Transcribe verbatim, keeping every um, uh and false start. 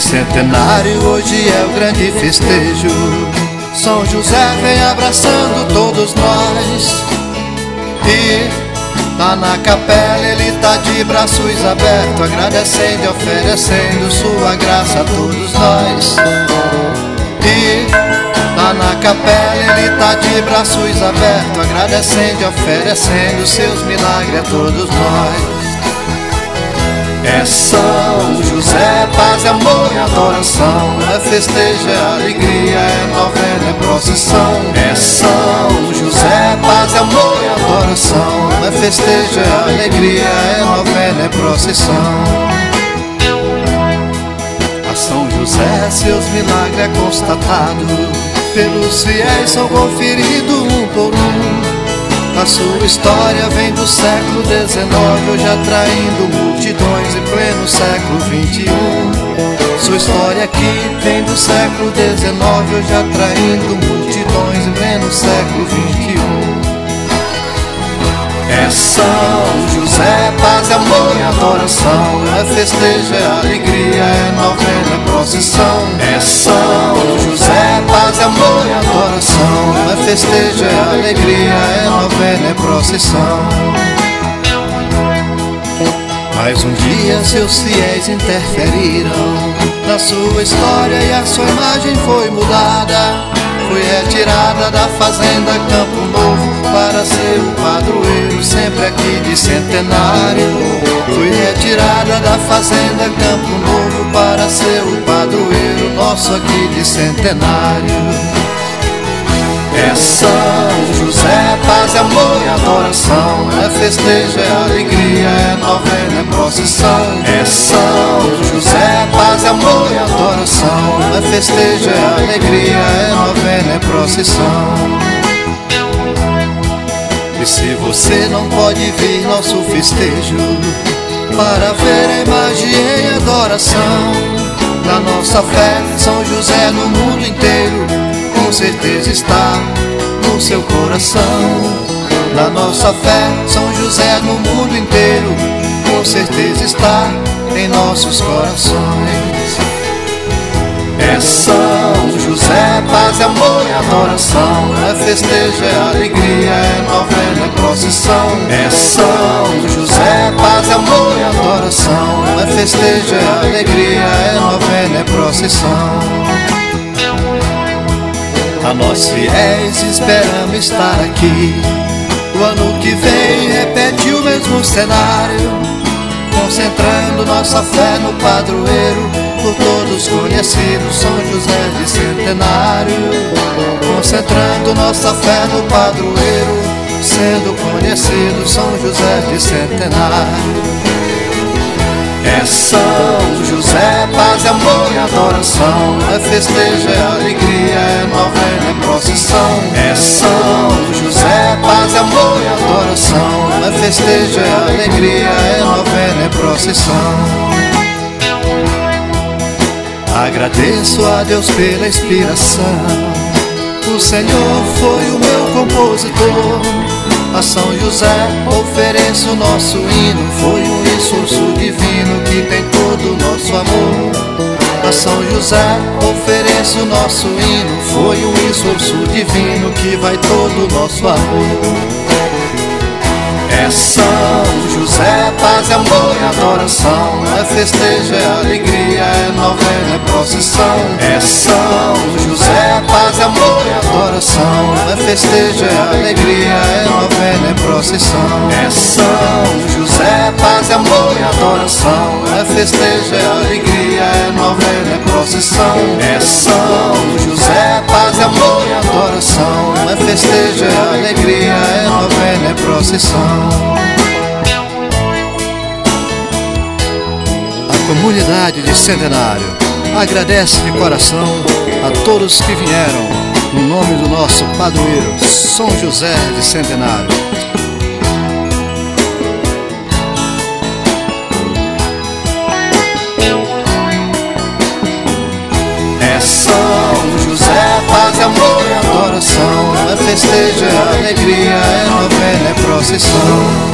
Centenário, hoje é o grande festejo. São José vem abraçando todos nós. E lá na capela ele tá de braços abertos, agradecendo e oferecendo sua graça a todos nós. E lá na capela ele tá de braços abertos, agradecendo e oferecendo seus milagres a todos nós. É São José, paz, amor e adoração, é festejo, é alegria, é novena, é procissão. É São José, paz, amor e adoração, é festejo, é alegria, é novena, é procissão. A São José seus milagres é constatado, pelos fiéis são conferidos um por um. A sua história vem do século dezenove, hoje atraindo multidões em pleno século vinte e um. Sua história aqui vem do século dezenove, hoje atraindo multidões em pleno século vinte e um. É São José, paz, amor e adoração, é festejo, é alegria, é novena, é procissão. É São José, paz, amor e adoração, é festejo, é alegria, é novena, é procissão. Mas um dia seus fiéis interferiram na sua história e a sua imagem foi mudada. Foi retirada da fazenda Campo Novo para ser o padroeiro sempre aqui de Centenário. Foi retirada da fazenda Campo Novo para ser o padroeiro nosso aqui de Centenário. É São José, paz, amor e adoração, é festejo, é alegria, é novena, é procissão. É São José, paz, amor e adoração, é festejo, é alegria, é novena, é procissão. E se você não pode vir nosso festejo para ver a imagem em adoração, na nossa fé São José no mundo inteiro com certeza está no seu coração. Na nossa fé, São José no mundo inteiro com certeza está em nossos corações. É São José, paz, amor e adoração, é festejo, é alegria, é novena, é procissão. É São José, paz, amor e adoração, é festejo, é alegria, é novena, é procissão. A nós fiéis esperamos estar aqui. O ano que vem repete o mesmo cenário, concentrando nossa fé no padroeiro, por todos conhecido, São José de Centenário. Concentrando nossa fé no padroeiro, sendo conhecido, São José de Centenário. É São José, paz, amor e adoração, é festejo, é alegria, é novena, é procissão. É São José, paz, amor e adoração, é festejo, é alegria, é novena, é procissão. Agradeço a Deus pela inspiração, o Senhor foi o meu compositor. A São José ofereço nosso hino, foi um esforço divino que tem todo o nosso amor. A São José ofereço nosso hino, foi um esforço divino que vai todo o nosso amor. É São José, paz, amor e adoração, é festejo, é alegria, é novena, é procissão. É São José, paz, amor e adoração, é festejo, é alegria, é novena, é procissão. É São José, paz, amor e adoração, é festejo, é alegria, é novena, é procissão. É São José, paz, amor e adoração, é festejo, é alegria, é novena, é procissão. A comunidade de Centenário agradece de coração a todos que vieram no nome do nosso padroeiro São José de Centenário. É São José, paz, amor e adoração, é festejo, é alegria, é novena, é procissão.